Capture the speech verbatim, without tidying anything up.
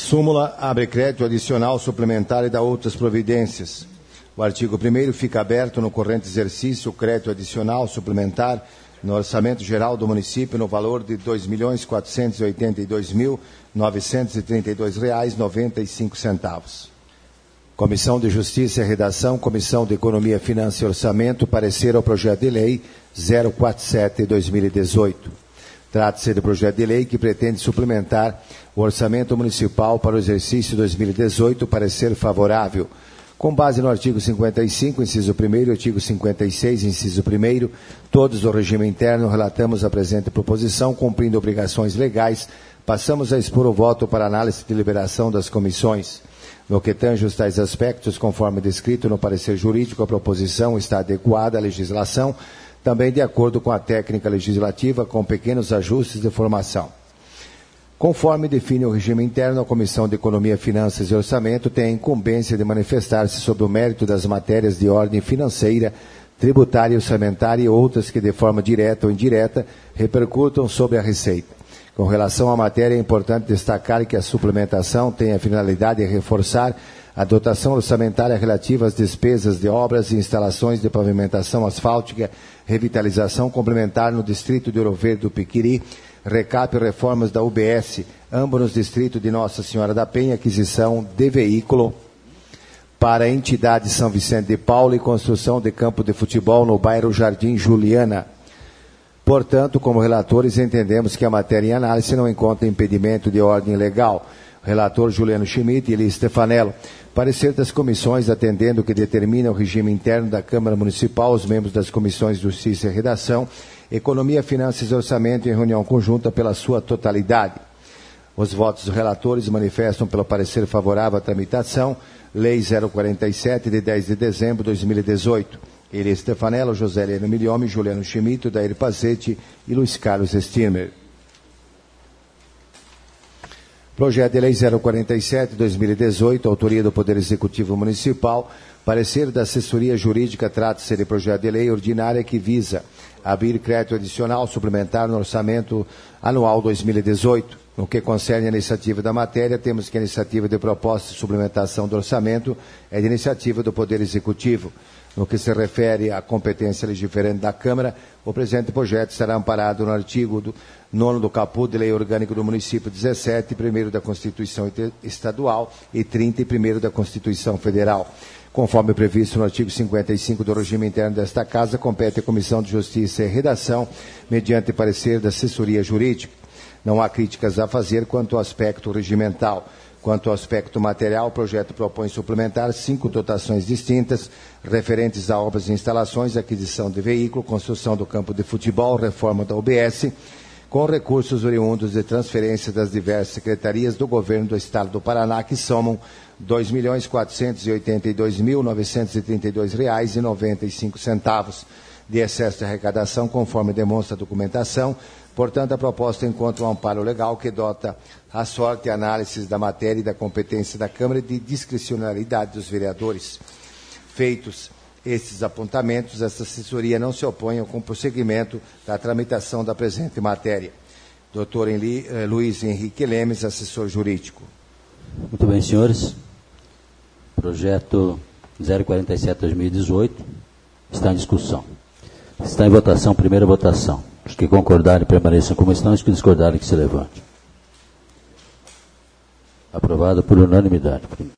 Súmula abre crédito adicional suplementar e dá outras providências. O artigo primeiro fica aberto no corrente exercício o crédito adicional suplementar no orçamento geral do município no valor de dois milhões quatrocentos e oitenta e dois mil novecentos e trinta e dois reais e noventa e cinco centavos. Comissão de Justiça e Redação, Comissão de Economia, Finanças e Orçamento, parecer ao projeto de lei zero quarenta e sete de dois mil e dezoito. Trata-se de projeto de lei que pretende suplementar o orçamento municipal para o exercício dois mil e dezoito, parecer favorável. Com base no artigo cinquenta e cinco, inciso primeiro, artigo cinquenta e seis, inciso primeiro, todos do regime interno, relatamos a presente proposição, cumprindo obrigações legais, passamos a expor o voto para análise e deliberação das comissões. No que tange os tais aspectos, conforme descrito no parecer jurídico, a proposição está adequada à legislação, também de acordo com a técnica legislativa, com pequenos ajustes de formação. Conforme define o regime interno, a Comissão de Economia, Finanças e Orçamento tem a incumbência de manifestar-se sobre o mérito das matérias de ordem financeira, tributária e orçamentária e outras que, de forma direta ou indireta, repercutam sobre a receita. Com relação à matéria, é importante destacar que a suplementação tem a finalidade de reforçar a dotação orçamentária relativa às despesas de obras e instalações de pavimentação asfáltica, revitalização complementar no distrito de Ouro Verde do Piquiri, recap e reformas da U B S, ambos nos distritos de Nossa Senhora da Penha, aquisição de veículo para a entidade São Vicente de Paulo e construção de campo de futebol no bairro Jardim Juliana. Portanto, como relatores, entendemos que a matéria em análise não encontra impedimento de ordem legal. Relator Juliano Schmidt e Eli Stefanello. Parecer das comissões, atendendo o que determina o regime interno da Câmara Municipal, os membros das comissões de Justiça e Redação, Economia, Finanças e Orçamento em reunião conjunta pela sua totalidade. Os votos dos relatores manifestam pelo parecer favorável à tramitação, Lei zero quarenta e sete, de dez de dezembro de dois mil e dezoito. Eli Stefanello, José Heleno Milhome, Juliano Schmidt, Dair Pazzetti e Luiz Carlos Stirmer. Projeto de Lei zero quarenta e sete de dois mil e dezoito, autoria do Poder Executivo Municipal, parecer da Assessoria Jurídica, trata-se de projeto de lei ordinária que visa abrir crédito adicional suplementar no orçamento anual dois mil e dezoito. No que concerne a iniciativa da matéria, temos que a iniciativa de proposta de suplementação do orçamento é de iniciativa do Poder Executivo. No que se refere à competência legiferante da Câmara, o presente projeto será amparado no artigo do, nono do caput de Lei Orgânica do Município dezessete, primeiro da Constituição Estadual e trinta e primeiro da Constituição Federal. Conforme previsto no artigo cinquenta e cinco do regime interno desta Casa, compete à Comissão de Justiça e Redação, mediante parecer da Assessoria Jurídica. Não há críticas a fazer quanto ao aspecto regimental. Quanto ao aspecto material, o projeto propõe suplementar cinco dotações distintas, referentes a obras e instalações, aquisição de veículo, construção do campo de futebol, reforma da U B S, com recursos oriundos de transferência das diversas secretarias do Governo do Estado do Paraná, que somam dois milhões quatrocentos e oitenta e dois mil novecentos e trinta e dois reais e noventa e cinco centavos de excesso de arrecadação, conforme demonstra a documentação. Portanto, a proposta encontra um amparo legal que dota a sorte e análise da matéria e da competência da Câmara e de discricionalidade dos vereadores. Feitos estes apontamentos, esta assessoria não se opõe ao prosseguimento da tramitação da presente matéria. doutor Henli, eh, Luiz Henrique Lemes, assessor jurídico. Muito bem, senhores. Projeto zero quarenta e sete de dois mil e dezoito está em discussão. Está em votação, primeira votação. Os que concordarem permaneçam como estão, os que discordarem que se levante. Aprovado por unanimidade.